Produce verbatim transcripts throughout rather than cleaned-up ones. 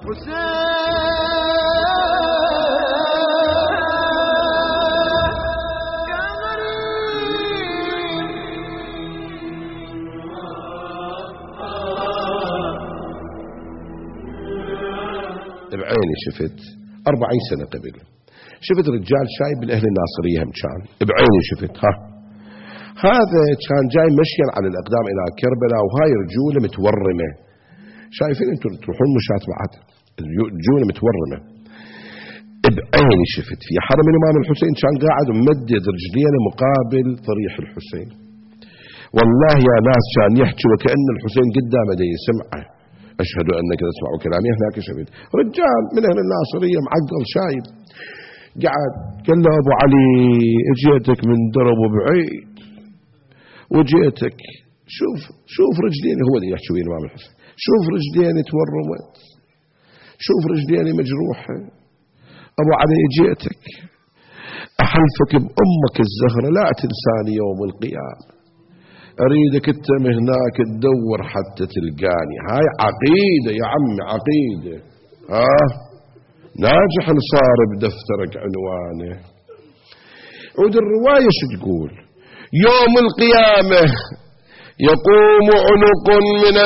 بعيني شفت أربعين سنة قبل، شفت رجال شايب من أهل الناصرية هم كان بعيني شفت ها هذا كان جاي مشيا على الأقدام إلى كربلاء، وهاي رجولة متورمة، شايفين انتم تروحون مشات بعد رجولة متورمة. بعيني شفت في حرم الإمام الحسين كان قاعد ممدد رجلينه مقابل ضريح الحسين، والله يا ناس كان يحكي وكأن الحسين قدامه دا يسمعه، أشهد أنك تسمع كلامي. هناك شفت رجال من أهل الناصرية معقل شايب قاعد قال له أبو علي اجيتك من درب بعيد وجيتك، شوف شوف رجليني، هو اللي يحكي الإمام الحسين، شوف رجليني تورمت، شوف رجليني مجروحة، أبو علي جيتك أحلفك بأمك الزهرة لا تنساني يوم القيامة، أريدك انت هناك تدور حتى تلقاني. هاي عقيدة يا عمي عقيدة، ها ناجح صار بدفترك عنوانه. عود الرواية شو تقول؟ يوم القيامة يقوم عنق من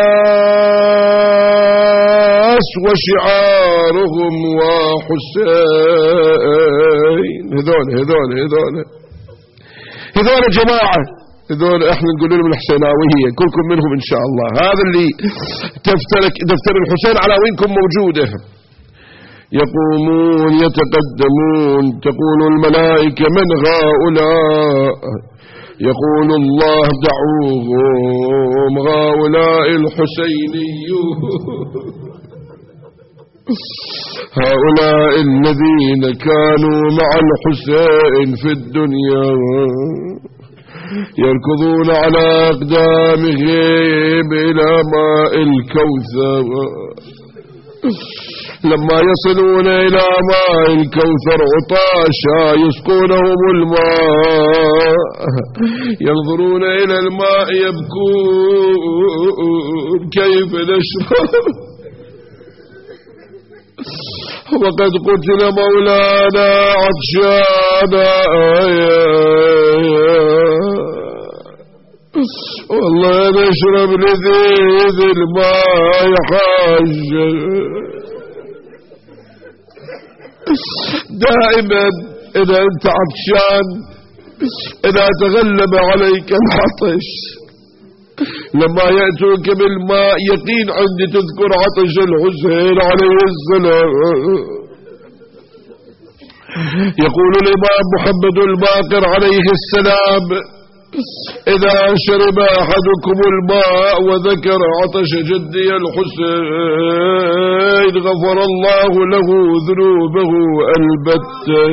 الناس وشعارهم وحسين. هذول هذول هذول هذول جماعة، هذول احنا نقول لهم الحسيناوية، كلكم منهم ان شاء الله. هذا اللي تفترك دفتر الحسين عناوينكم موجودة. يقومون يتقدمون، تقول الملائكة من هؤلاء؟ يقول الله دعوهم هؤلاء الحسينيون، هؤلاء الذين كانوا مع الحسين في الدنيا يركضون على أقدامهم إلى ماء الكوثر، لما يصلون إلى ماء الكوثر عطاشا يسقونهم الماء، ينظرون إلى الماء يبكون كيف نشرب وقد قتل مولانا عطشانا، والله نشرب لذيذ الماء يا حاج. دائما إذا أنت عطشان، إذا تغلب عليك العطش، لما يأتوك بالماء يقين عندي تذكر عطش الحسين عليه السلام. يقول الإمام محمد الباقر عليه السلام: إذا شرب أحدكم الماء وذكر عطش جدي الحسين غفر الله له ذنوبه البتة.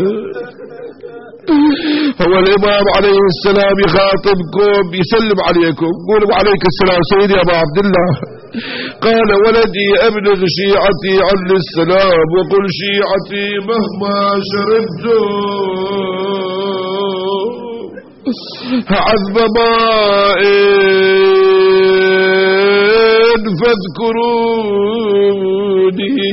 هو الإمام عليه السلام يخاطبكم يسلم عليكم، قولوا عليك السلام سيدي أبا عبد الله. قال: ولدي أبلغ شيعتي عني السلام وقل شيعتي مهما شربتم عذب ماء فاذكروني